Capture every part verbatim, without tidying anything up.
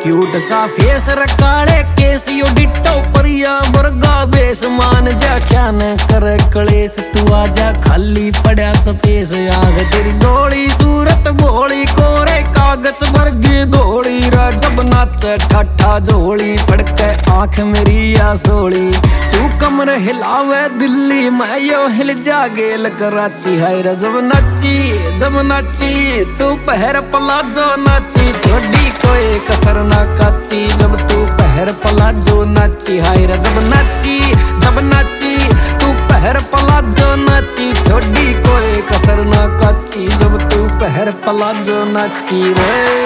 Cute सा face रकाले केस यो डिट्टो परिया वर्गा बेस मान जा क्या न करे कलेस तू आजा खाली पड़ा सफेस आग तेरी डोली सूरत भोली कोरे कागज वर्गी धोली जब नाच ठाठा झोली फड़के आंख मेरी या सोली तू कमर हिलावे दिल्ली मैं यो हिल जा गेल कराची हाय रे जब नाची जब नाची तू पहर पलाजो नाची छोड़ी कोई कसर ना काची जब तू पहर पलाजो नाची हाय रे जब नाची जब नाची तू पहर पलाजो नाची छोड़ी कोई कसर ना काची जब तू पहर पलाजो नाची रे।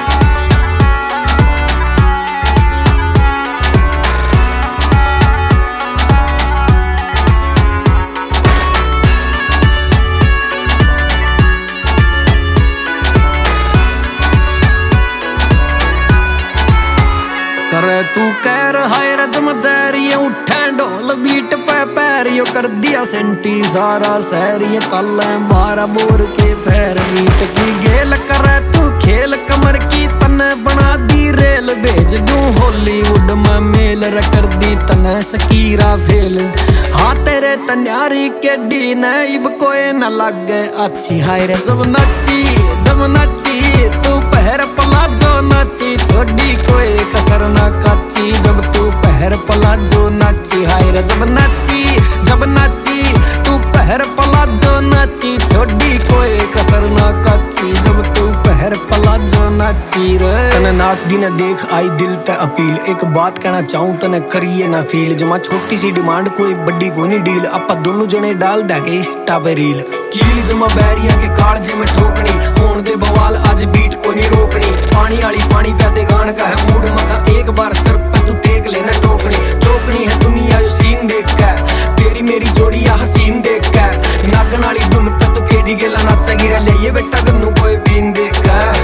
करे तू कह रहा है रजम जैरिये उठे ढोल बीट पे पैरियो कर दिया सेंटी सारा सहरिये चल बारह बोर के फेर बीट की गेल करे तू खेल कमर की तने बना दी रेल भेज दूं हॉलीवुड में मेल कर दी तने सकीरा फेल हाँ तेरे तन्यारी के डी नईब कोई न लगे अच्छी हाय रे जब नाची जब नाची तू पहर पलाजो नाची छोड़ी कोई कसर ना काची जब तू पहर पलाजो नाची हाय रे जब नाची जब नाची तू पहर पलाजो नाची छोड़ी कोई कसर ना काची जब तू पहर पलाजो नाची रे। तने नाच दी ने देख आई दिल ते अपील एक बात कहना चाहूं तने करिए ना फील जमा छोटी सी डिमांड कोई बड़ी कोनी डील आपा दोनों जने डाल देंगे इंस्टा पे रील कील जमा बैरिया के कालजे में ठोकनी होन दे बवाल आज बीट को नहीं रोकनी पानी वाली पानी प्यादे गान का है मूड मखा एक बार सर पे तू टेक लेना टोकनी चौकनी है दुनिया जो सीन देख कर तेरी मेरी जोड़ी या हसीन देख कर नागन वाली धुन पे तू केडी गेला नाचा गिरा ले ये बेटा गन्नू कोई बीन देख कर।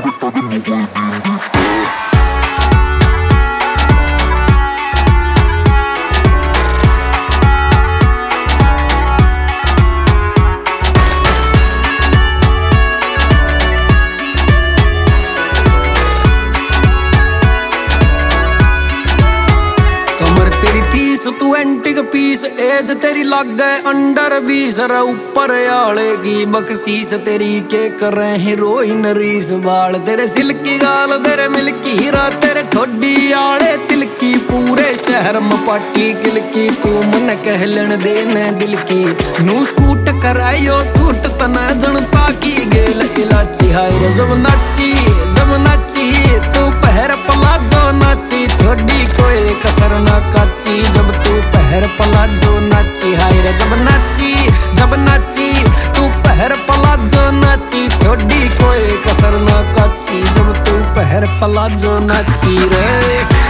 तू एंटिक पीस एज तेरी लग गए अंडर बीस रे ऊपर आले की बकसीस तेरी के करे हीरोइन रीस बाल तेरे सिल्की गाल तेरे मिल्की हीरा तेरे ठोडी आले तिलकी पूरे शहर में पाटी किलकी तू मन कहलन देने दिल की नू सूट करायो सूट तना जन चाकी गेल इलाची हाय रे जब नाची जब नाची तू पहर पलाजो नाची छोड़ी कोई कसर ना काची जब तू पहर पलाजो नाची हाय रे जब नाची जब नाची तू पहर पलाजो नाची छोड़ी कोई कसर ना काची जब तू पहर पलाजो नाची रे।